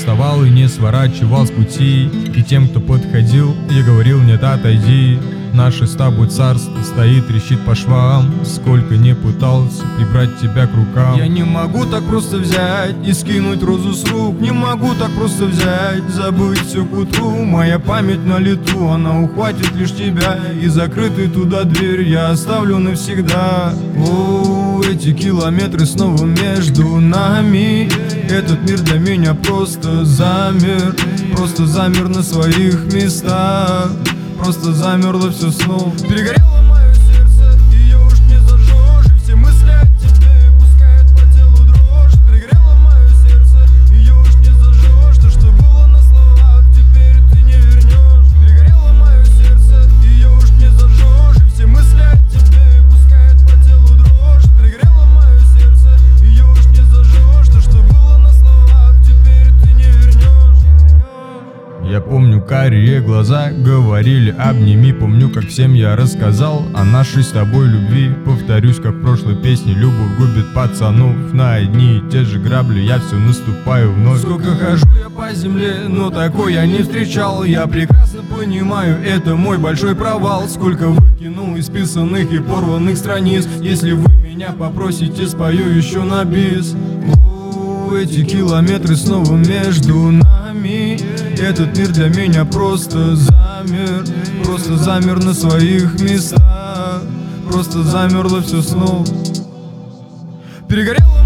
отставал и не сворачивал с пути. И тем, кто подходил, я говорил: нет, отойди. Наше с тобой царство стоит, трещит по швам. Сколько не пытался прибрать тебя к рукам. Я не могу так просто взять и скинуть розу с рук. Не могу так просто взять, забыть все к утру. Моя память на лету, она ухватит лишь тебя. И закрытый туда дверь я оставлю навсегда. О, эти километры снова между нами. Этот мир для меня просто замер. Просто замер на своих местах. Просто замерло все снова. Перегорело мое сердце, ее уж не зажжешь. И все мысли о тебе пускают по телу дрожь. Перегорело мое сердце, ее уж не зажжешь. То, что было на словах, теперь ты не вернешь. Перегорело мое сердце, ее уж не зажжешь. И все мысли о тебе пускают по телу дрожь. Перегорело мое сердце, ее уж не зажжешь. То, что было на словах, теперь ты не вернешь. Я помню, карие глаза говорили: обними. Помню, как всем я рассказал о нашей с тобой любви. Повторюсь, как в прошлой песне: любовь губит пацанов. На одни и те же грабли я все наступаю вновь. Сколько хожу я по земле, но такой я не встречал. Я прекрасно понимаю, это мой большой провал. Сколько выкинул исписанных и порванных страниц. Если вы меня попросите, спою еще на бис. Эти километры снова между нами. Этот мир для меня просто замер. Просто замер на своих местах. Просто замерло все снова. Перегорело